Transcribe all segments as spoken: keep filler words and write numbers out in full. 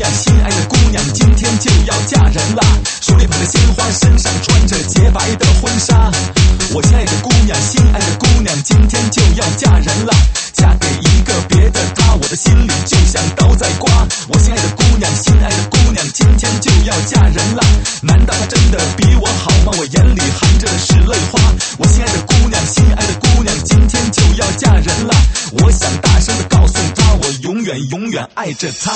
娘，心爱的姑娘，今天就要嫁人啦！手里捧着鲜花，身上穿着洁白的婚纱。我亲爱的姑娘，心爱的姑娘，今天就要嫁人啦！嫁给一个别的他，我的心里就像刀在刮。我亲爱的姑娘，心爱的姑娘，今天就要嫁人啦！难道她真的比我好吗？我眼里含着的是泪花。我亲爱的姑娘，心爱的姑娘，今天就要嫁人啦！我想大声地告诉她，我永远永远爱着她。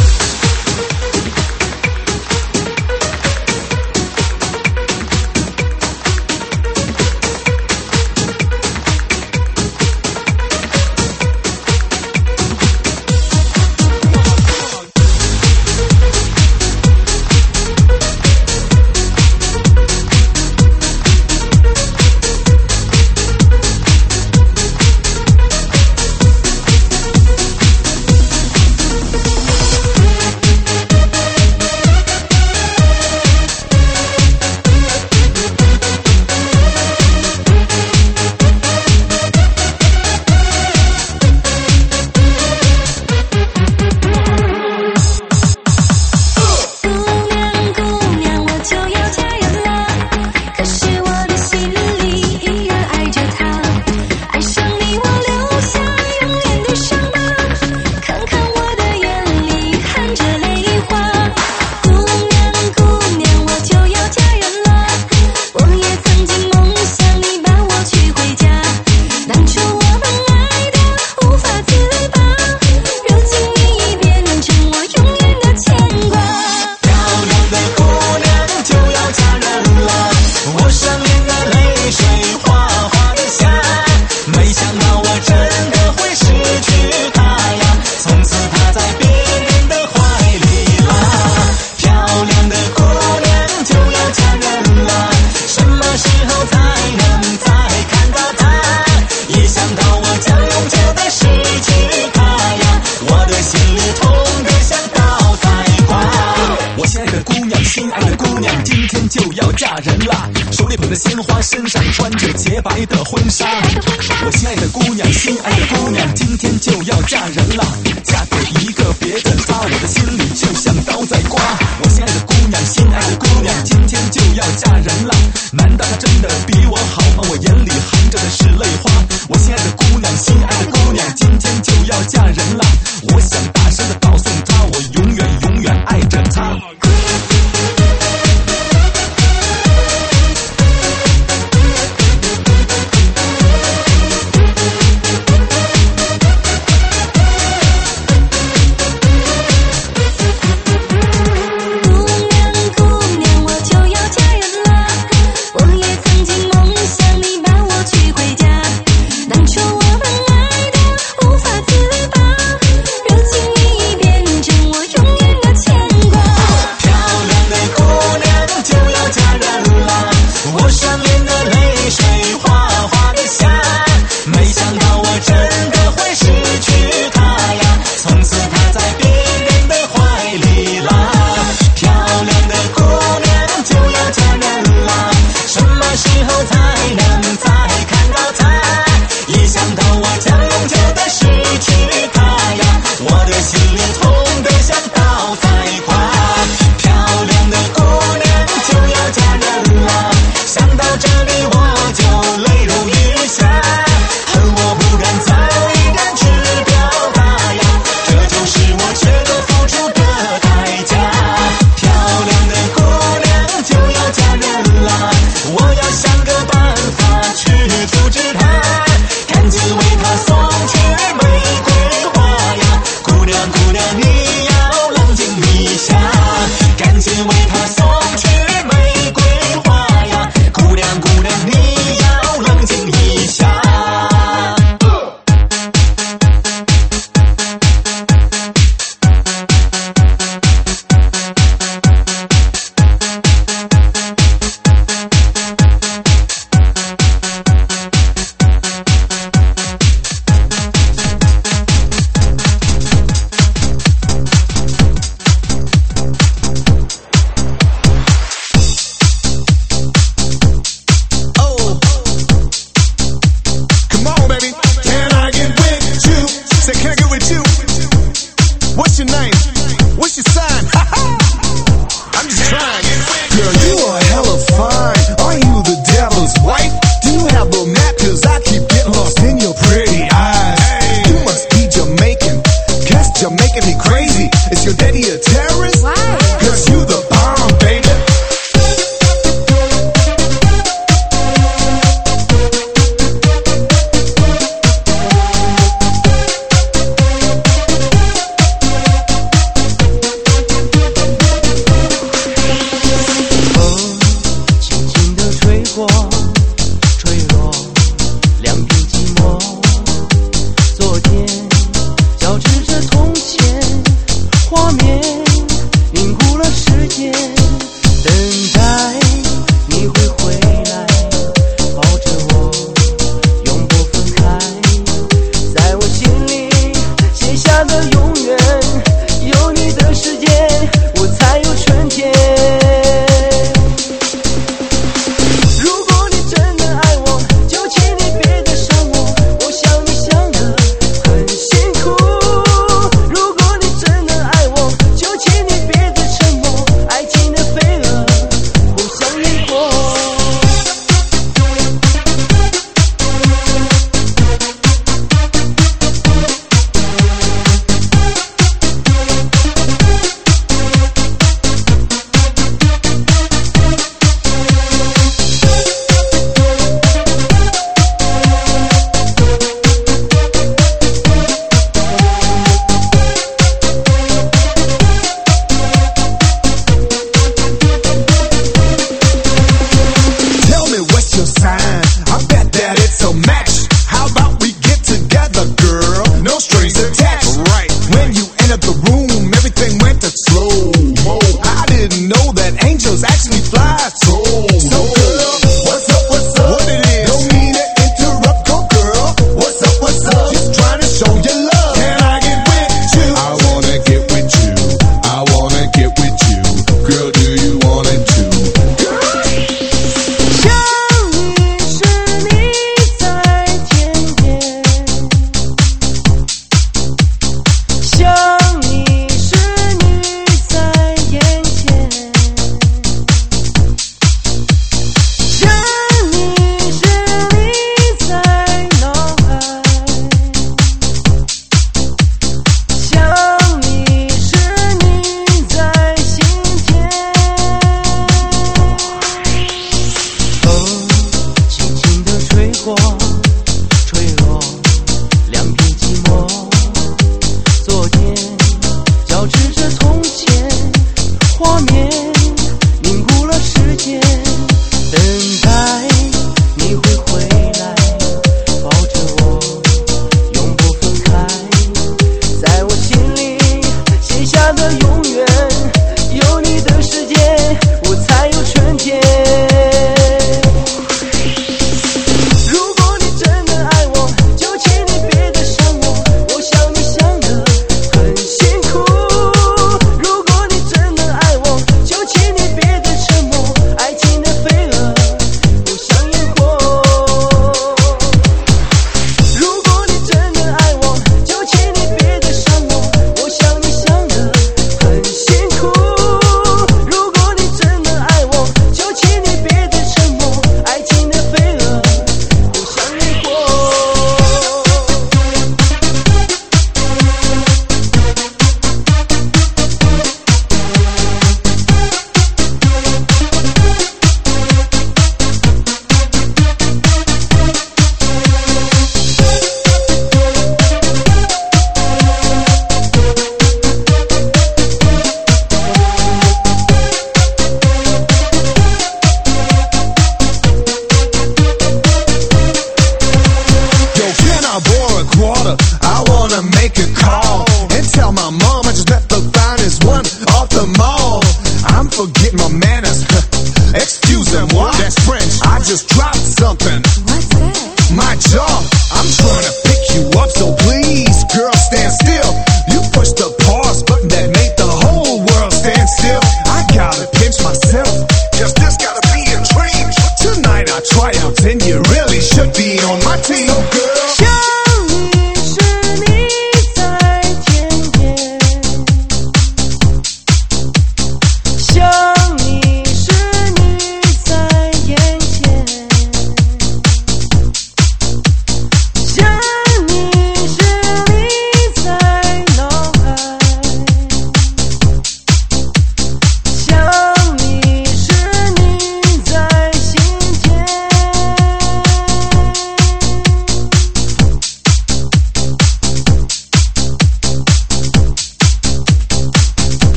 鲜花，身上穿着洁白的婚纱。我亲爱的姑娘，心爱的姑娘，今天就要嫁人啦！嫁给一个别的他，我的心里就像刀在刮。我亲爱的姑娘，心爱的姑娘，今天就要嫁人啦！难道她真的比我好吗？我眼里含着的是泪花。我亲爱的姑娘，心爱的姑娘，今天就要嫁人啦！我想大声地告诉她，我永远永远爱着她。 name? What's your sign? Ha ha! I'm just trying. Girl, you are hella fine. Are you the devil's wife? Do you have a map? Cause I keep getting lost in your pretty eyes. Hey. You must be Jamaican. Guess you're making me crazy. Is your daddy a terrorist? Why? Cause you the bomb, baby. 心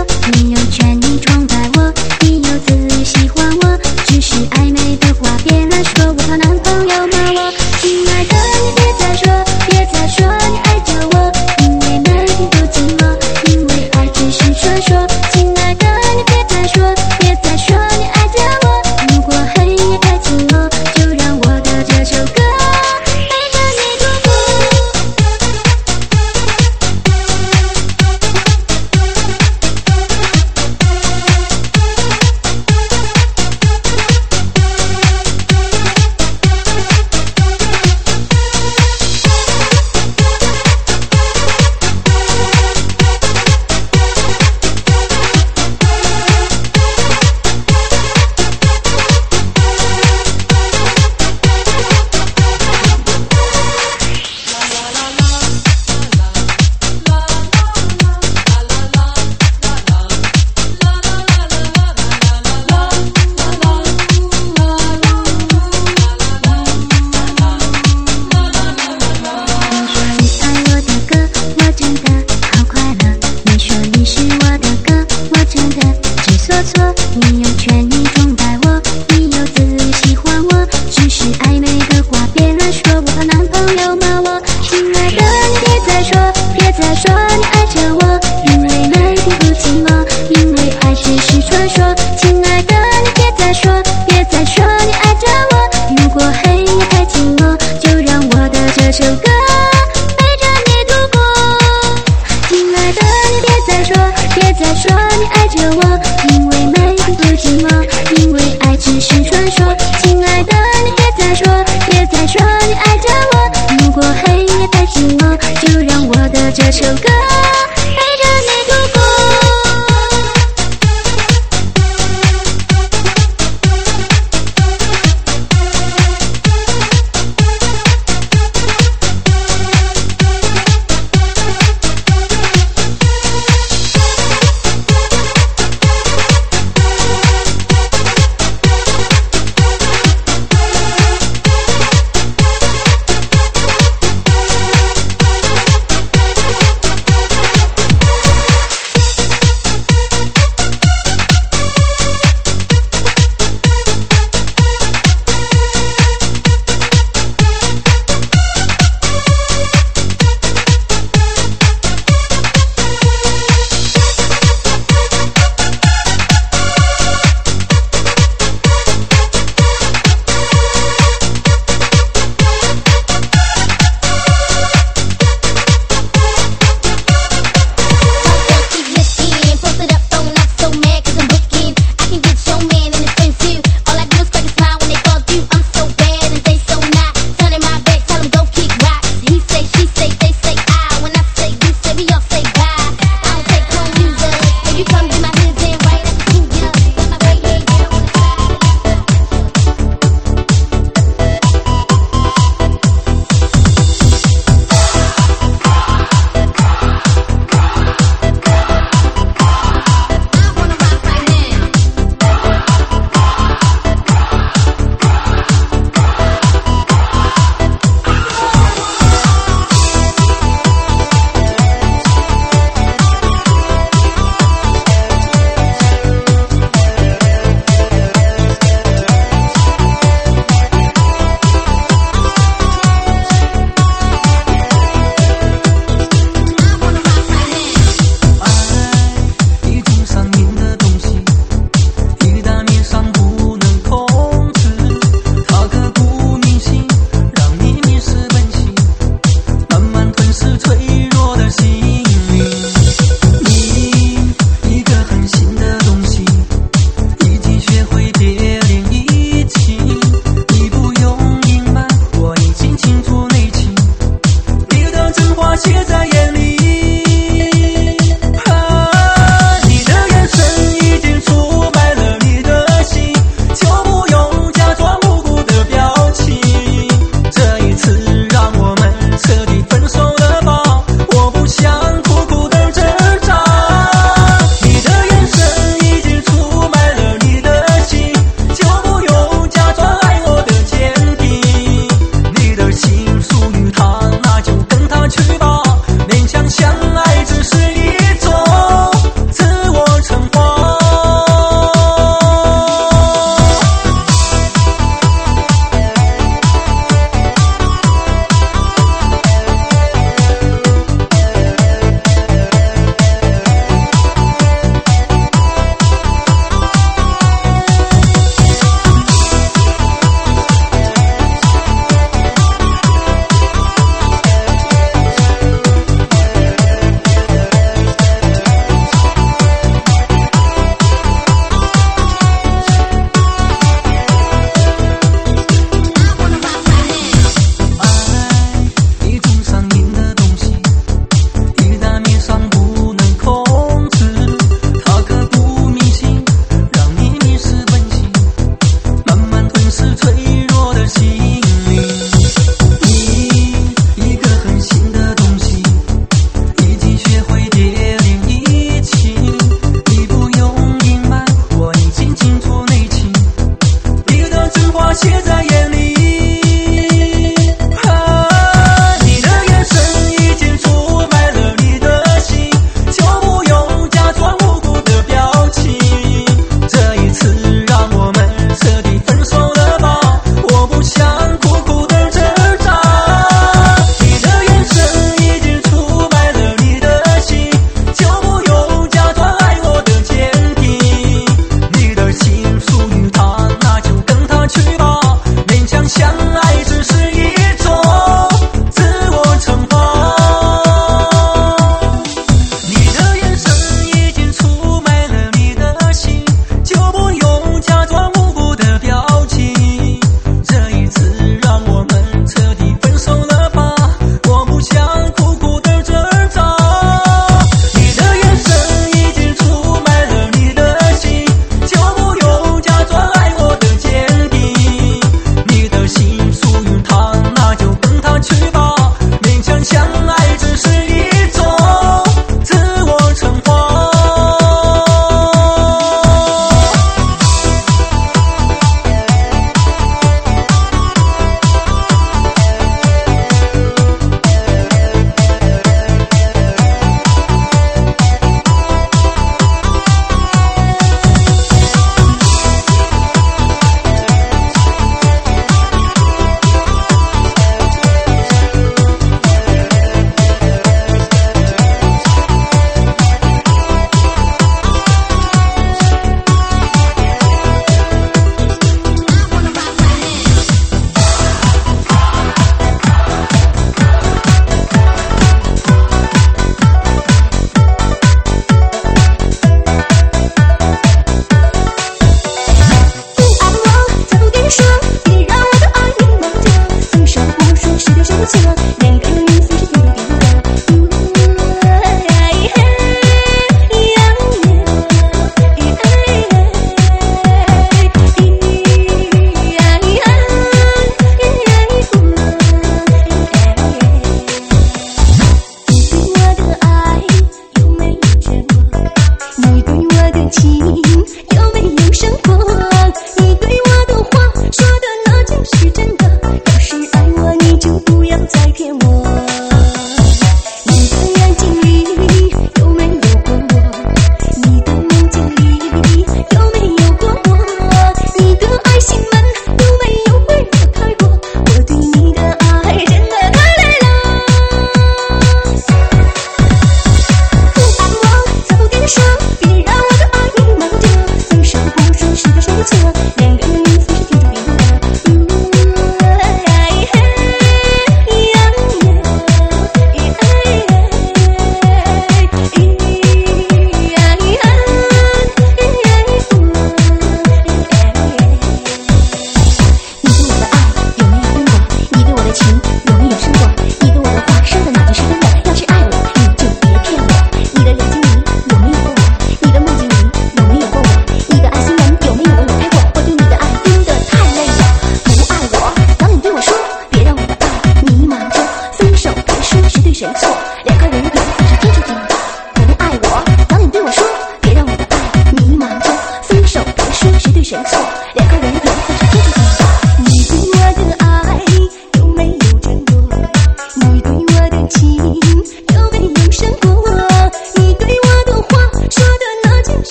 我，你有权利崇拜我，你有资格喜欢我，只是暧昧的话别乱说，我怕男朋友骂我。亲爱的，你别再说，别再说你爱着我，因为每天都寂寞，因为爱只是传说。亲爱的，你别再说，别再说你爱着我，如果黑夜太寂寞，就让我的这首歌陪着你度过。你有权利崇拜我，你有资格喜欢我，只是暧昧的话别乱说，我怕男朋友骂我。亲爱的，你别再说，别再说你爱着我，因为每天不寂寞，因为爱只是传说。亲爱的，你别再说，别再说你爱着我，如果黑夜太寂寞，就让我的这首歌陪着你度过。亲爱的，你别再说，别再说你爱着我，因为每天不寂寞，因为爱只是传说。亲爱的，你别再说，别再说你爱着我，如果黑夜太寂寞，就让我的这首歌陪着你度过。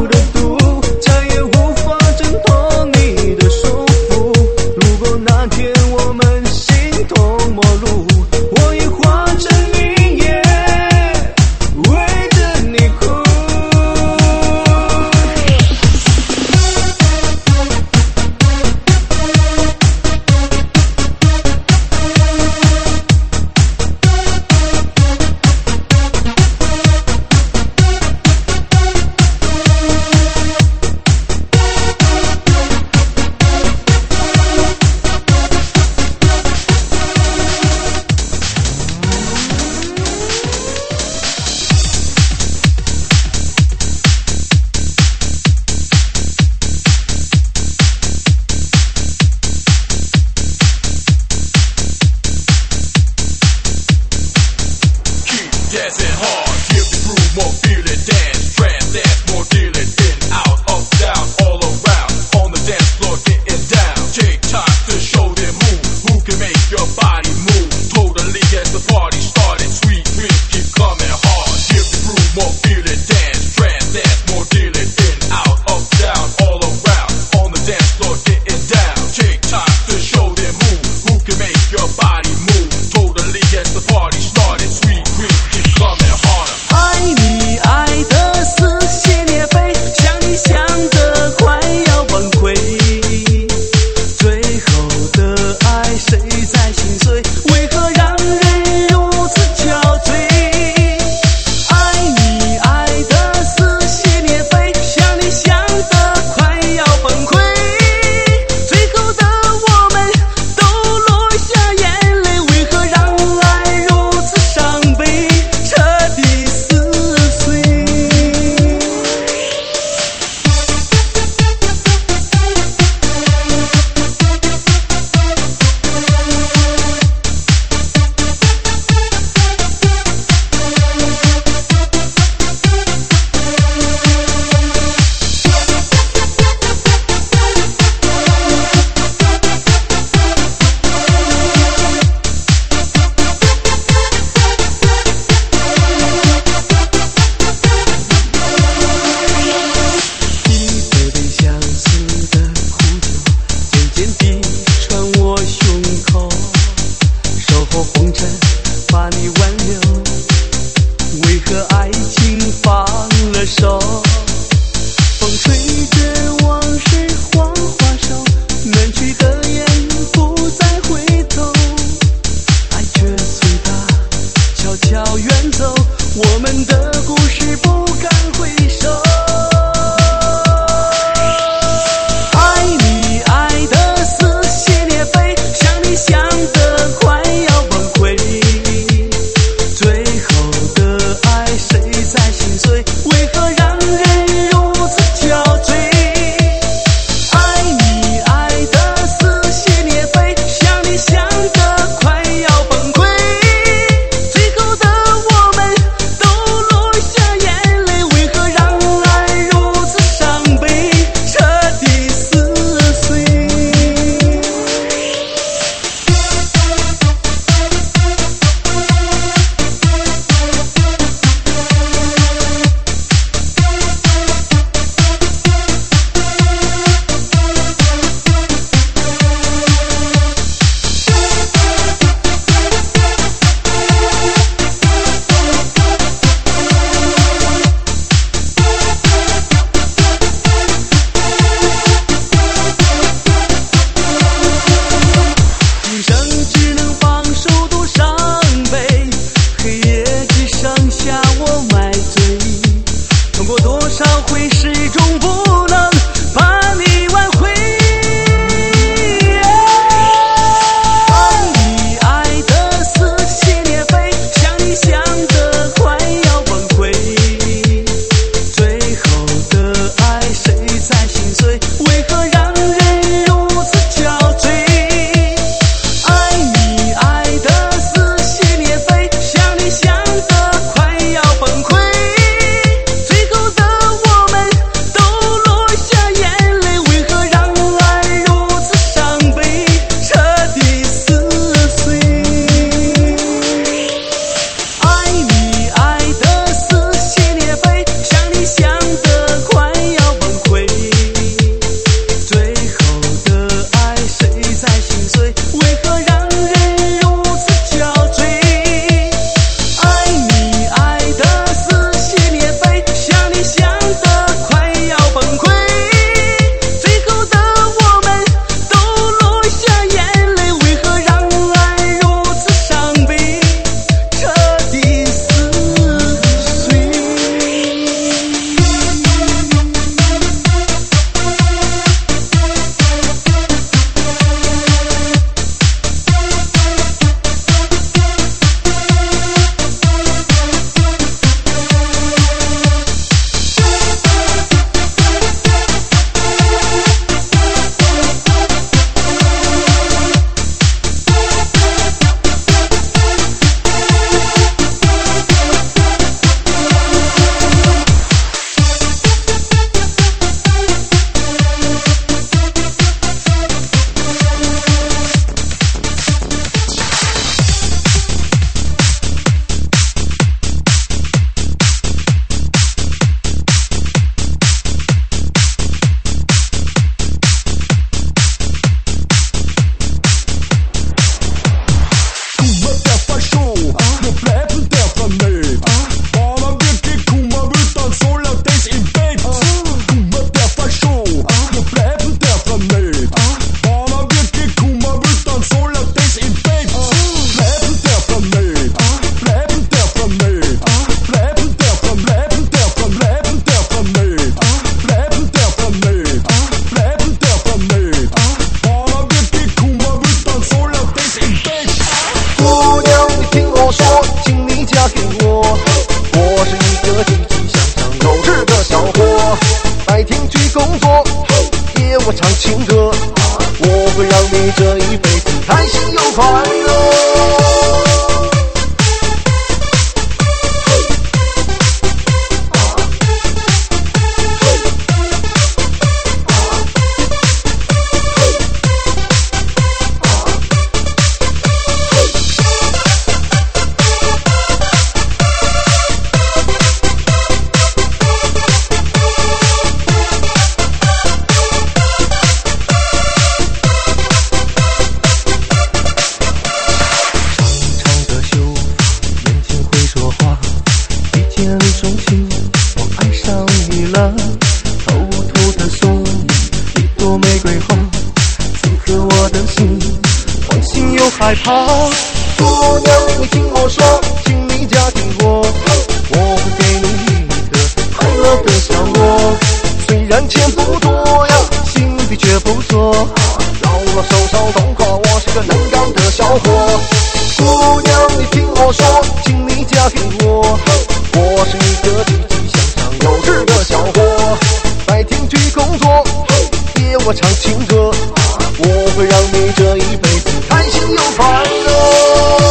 苦的毒，再也无法挣脱你的束缚。如果那天我们形同陌路，我已化成云烟，围着你哭。 快乐。 害怕，姑娘，你听我说，请你嫁给我，我会给你一个快乐的小窝。虽然钱不多呀，心地却不错，老老少少都夸我是个能干的小伙。姑娘，你听我说，请你嫁给我，我是一个积极向上有志的小伙。白天去工作，夜我唱情歌，我会让你这一辈子开心又快乐。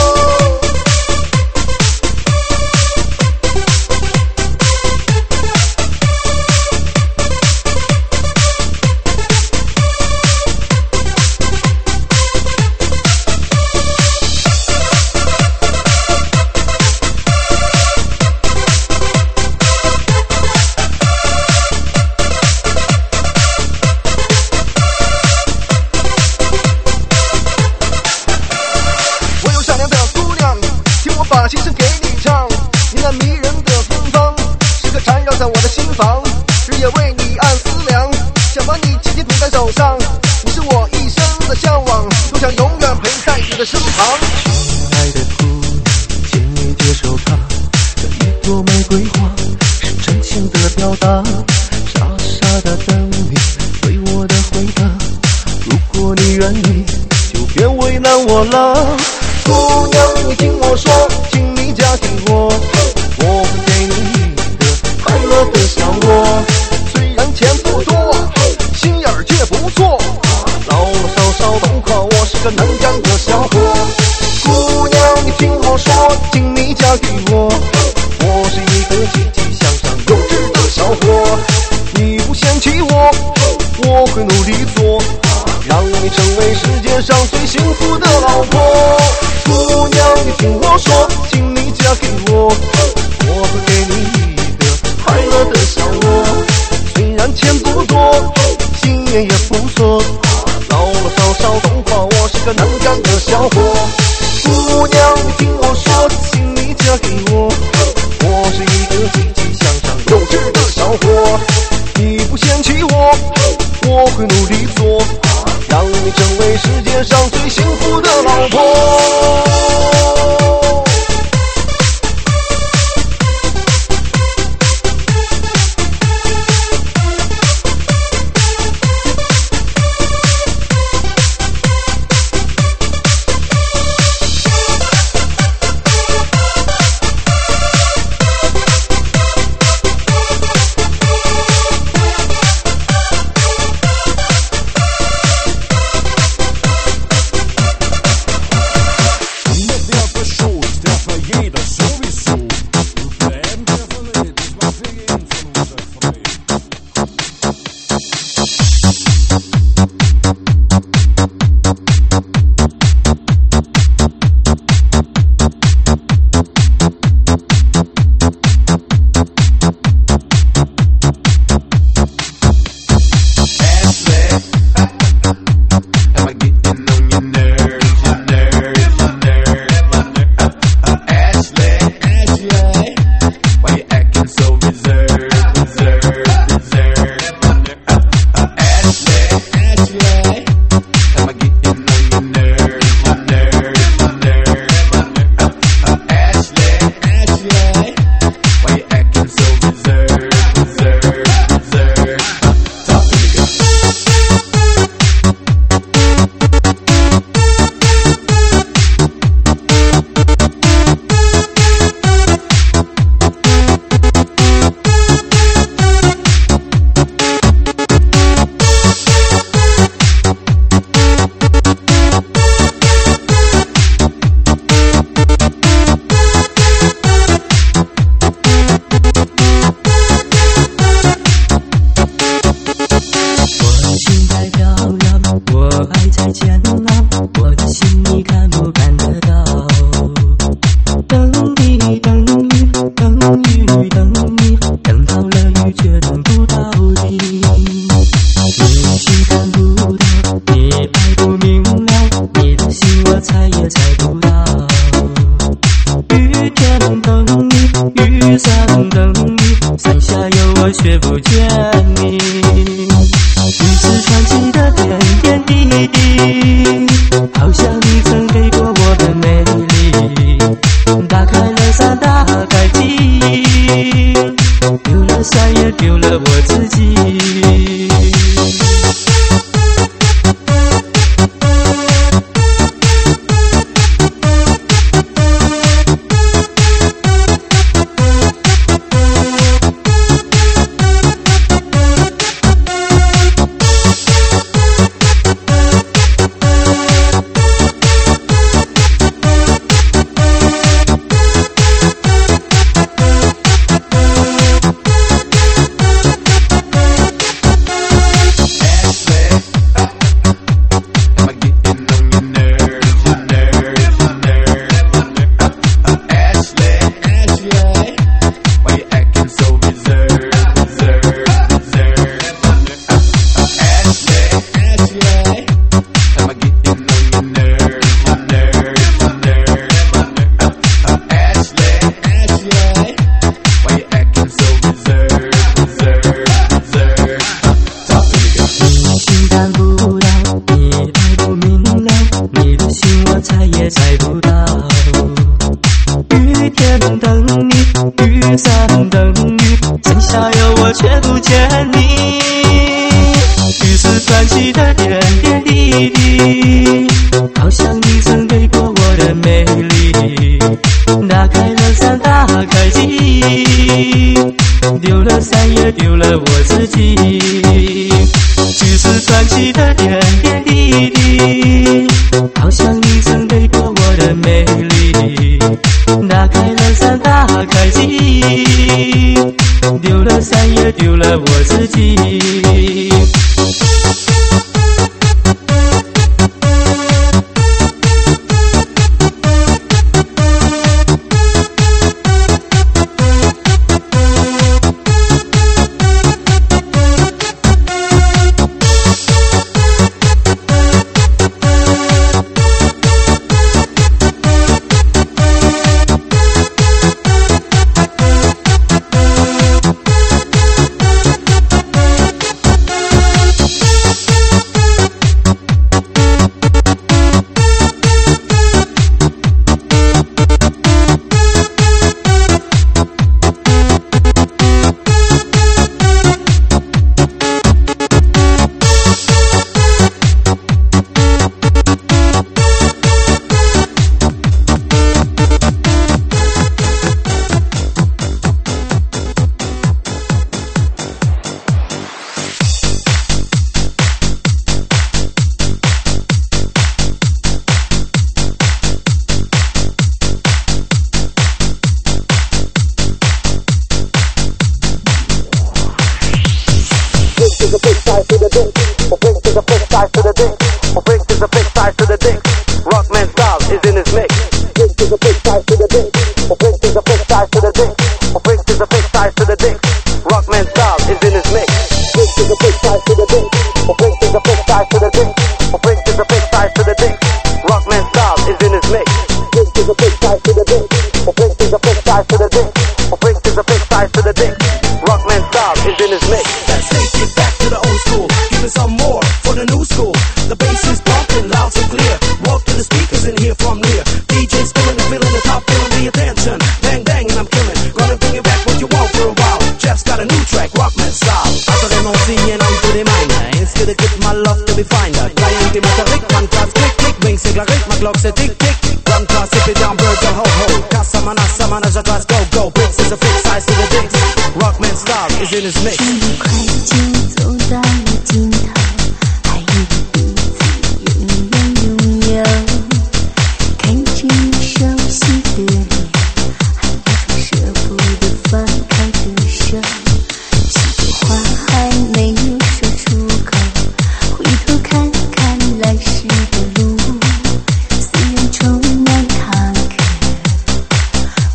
把心声给你唱，你那迷人的芬芳时刻缠绕在我的心房，日夜为你暗思量，想把你紧紧捧在手上，你是我一生的向往，多想永远陪在你的身旁。 亲爱的姑娘，请你接受它，这一朵玫瑰花是真情的表达，傻傻的等你对我的回答，如果你愿意就别为难我了。 姑娘，你听我说，请你嫁给我，我会给你一个快乐的小窝。虽然钱不多，心眼儿却不错，老老少少都夸我是个能干的小伙。姑娘，你听我说，请你嫁给我，我是一个积极向上有志的小伙。你不嫌弃我，我会努力做，让你成为世界上最幸福的老婆。姑娘，你听我说，请你嫁给我，我会给你一个快乐的小窝。虽然钱不多，心眼也不错，老老少少都夸我是个能干的小伙。姑娘，你听我说，请你嫁给我，我是一个积极向上有志的小伙。你不嫌弃我，我会努力做，让你成为世界上最幸福的老婆。 好像你曾给过我的美丽，打开了伞，打开记，丢了伞也丢了我自己。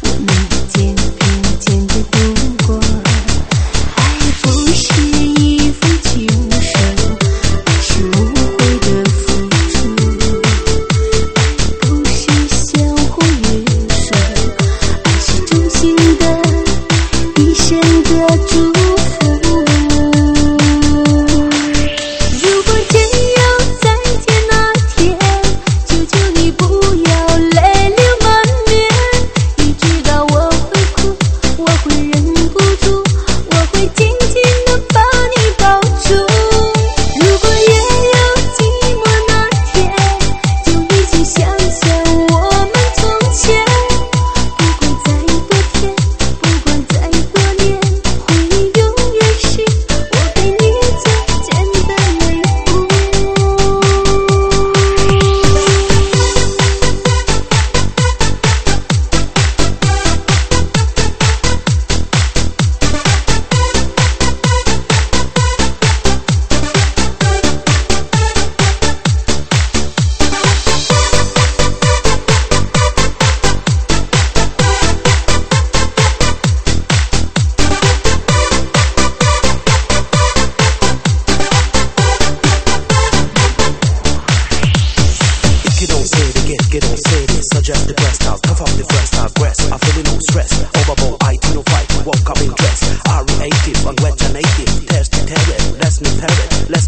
不是一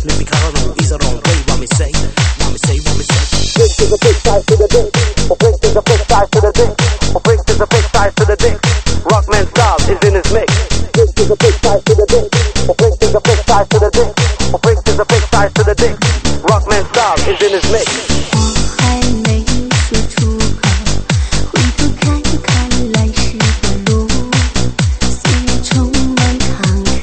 maybe Carlo, he's a wrong way. Want me say, want me say, want me say. Bricks is a big size to the dick. Bricks is a big size to the dick. Bricks is a big size to the dick. Rockman style is in his mix. Bricks is a big size to the dick. Bricks is a big size to the dick. Bricks is a big size to the dick. Rockman style is in his mix. 我还没说出口，回头看看来时的路，岁月充满坎坷，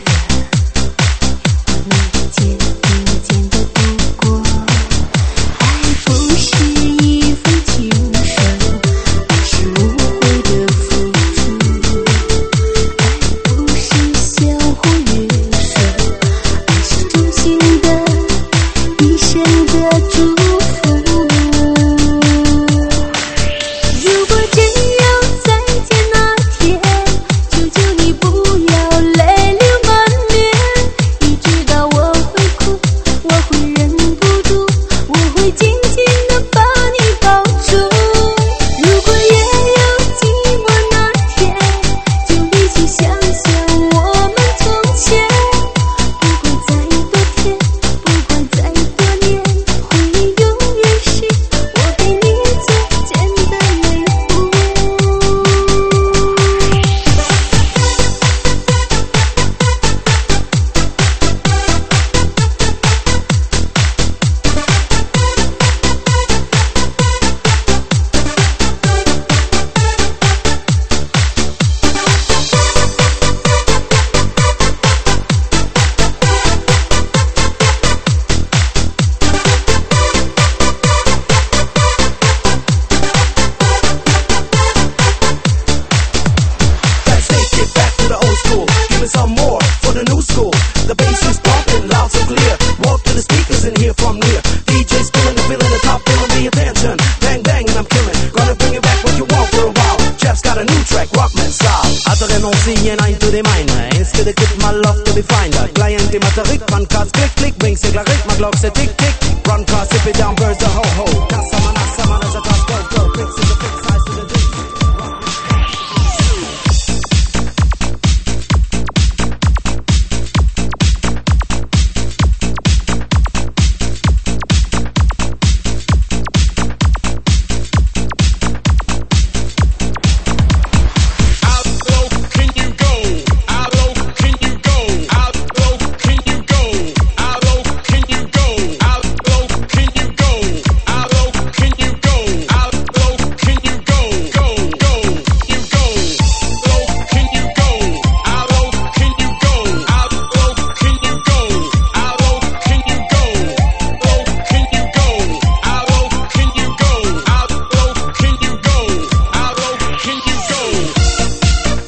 一件一件的度过。爱不是一封情书，而是无悔的付出。爱不是相互约束，而是衷心的一生的祝福。如果真有再见那天，求求你不要泪流满面。你知道我会哭，我会忍不住，我会紧紧地把你抱住。如果也有寂寞那天，就一起想想我们从前。不管再多天，不管再多年，回忆永远是我给你最简单礼物。 Let's take it back to the old school. Give me some more for the new school. The bass is pumping loud so clear. Walk to the speakers and hear from near. D J's spinning and feeling the top, feeling the attention. Bang bang and I'm killing. Gonna bring it back what you want for a while. Jeff's got a new track, Rockman style. Aderen und ziehen ein to the mine. Instead of get my love to be finder. Client in my tarik, run cars, click click. Wings sig larik, my glock say tick tick. Run cars, sip it down, birds a ho ho. Kassa man, assa man, as a top go go. Bricks is a big size to the dick. How low can you go? How low can you go? How low can you go? How low can you go? How low can you go? How low can you go? How low can you go? Go go you go. Low can you go? How low can you go? How low can you go? How low can you go? Low can you go? How low can you go? How low can you go? How low can you go?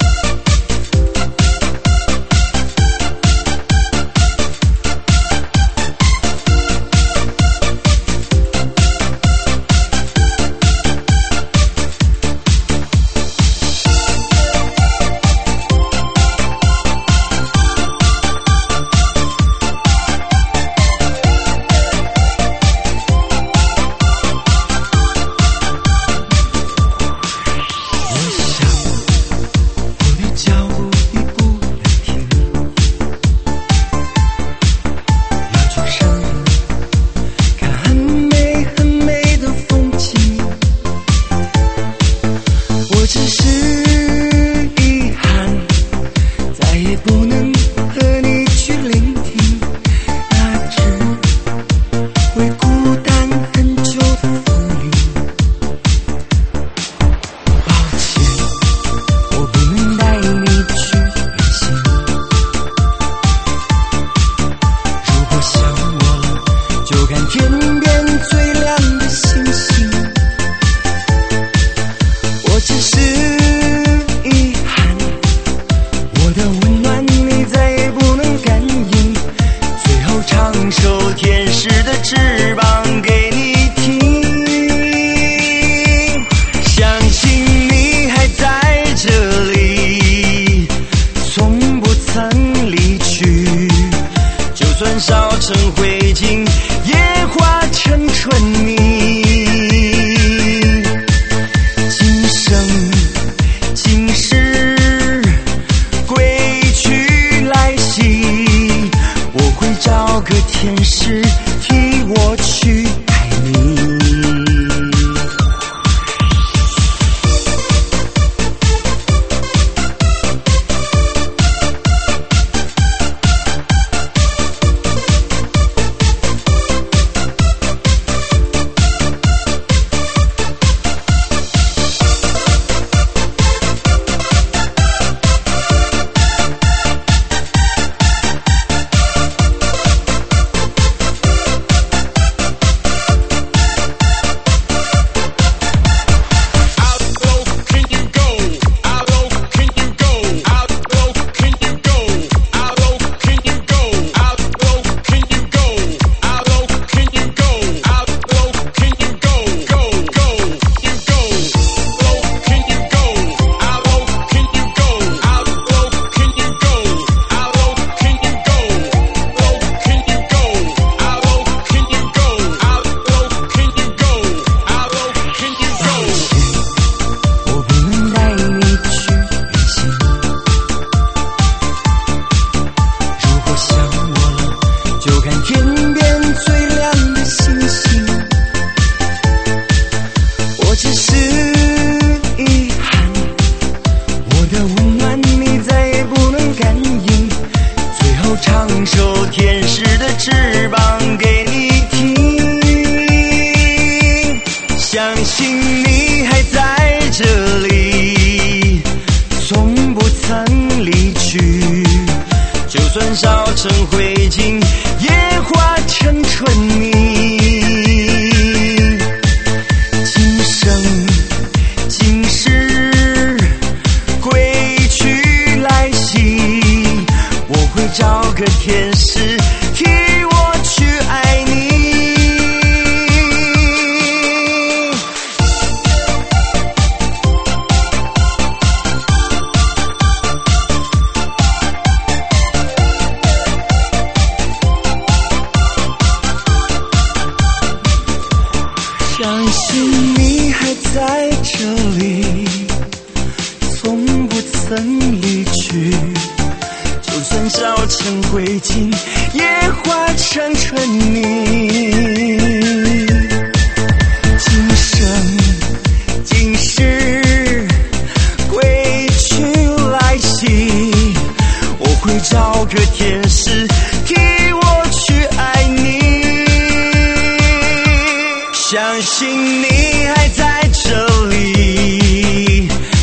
天使替我去爱你。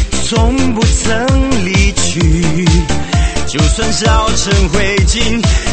就算烧成灰烬